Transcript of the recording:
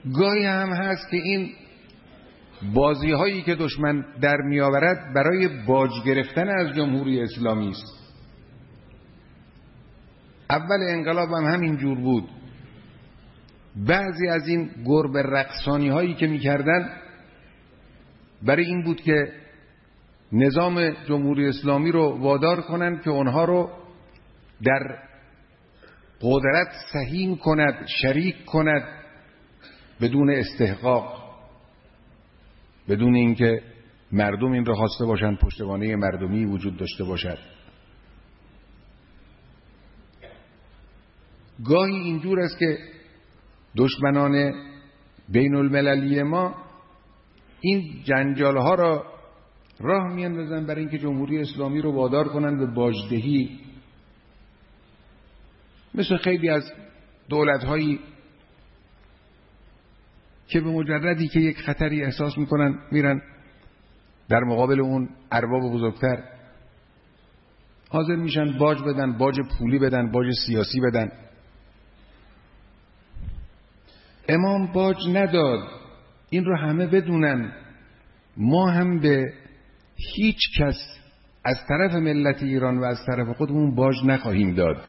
گاهی هم هست که این بازی هایی که دشمن در می آورد برای باج گرفتن از جمهوری اسلامی است. اول انقلاب هم همین جور بود. بعضی از این گربه رقصانی هایی که می کردن برای این بود که نظام جمهوری اسلامی رو وادار کنند که اونها رو در قدرت سهیم کند، شریک کند بدون استحقاق، بدون اینکه مردم این رو خواسته باشند، پشتوانه مردمی وجود داشته باشد. گاهی اینجور است که دشمنان بین المللی ما این جنجال ها را راه میاندازن برای اینکه جمهوری اسلامی رو وادار کنند به باجدهی، مثل خیلی از دولت هایی که به مجردی که یک خطری احساس میکنن میرن در مقابل اون ارباب بزرگتر حاضر میشن باج بدن، باج پولی بدن، باج سیاسی بدن. امام باج نداد، این رو همه بدونن. ما هم به هیچ کس از طرف ملت ایران و از طرف خودمون باج نخواهیم داد.